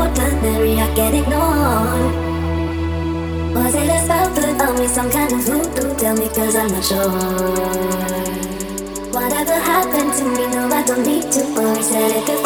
ordinary, I get ignored. Was it a spell put on me, some kind of voodoo? Tell me, cause I'm not sure. Whatever happened to me, no, I don't need to worry. Said it